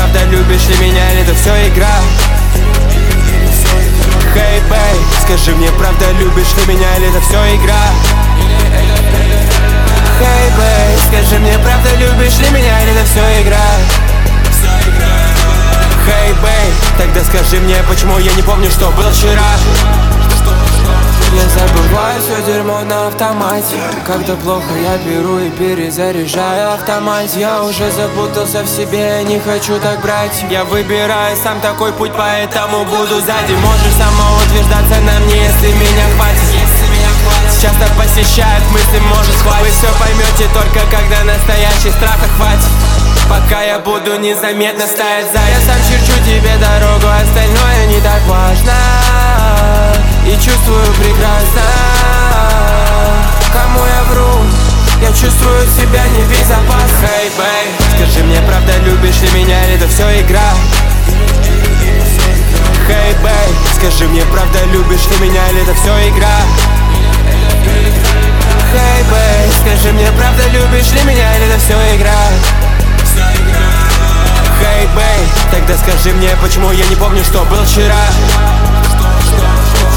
правда любишь ли меня, или это все игра? Hey, babe, скажи мне, правда любишь ли меня, или это все игра? Hey, babe, скажи мне, правда любишь ли меня, или это все игра? Hey, babe, тогда скажи мне, почему я не помню, что было вчера? Я забываю все дерьмо на автомате. Когда плохо, я беру и перезаряжаю автомат. Я уже запутался в себе, не хочу так брать. Я выбираю сам такой путь, поэтому буду сзади. Можешь самоутверждаться на мне, если меня хватит. Часто посещают мысли, может хватит. Вы все поймете только когда настоящий страх охватит. Пока я буду незаметно стоять сзади. Я сам черчу тебе дорогу, остальное не так важно. И чувствую прекрасно, кому я вру, я чувствую себя не в безопасности. Hey, babe, скажи мне, правда любишь ли меня, или это все игра? Hey, babe, скажи мне, правда любишь ли меня, или это все игра? Hey, babe, скажи мне, правда любишь ли меня, или это все игра? Hey, babe, тогда скажи мне, почему я не помню, что было вчера?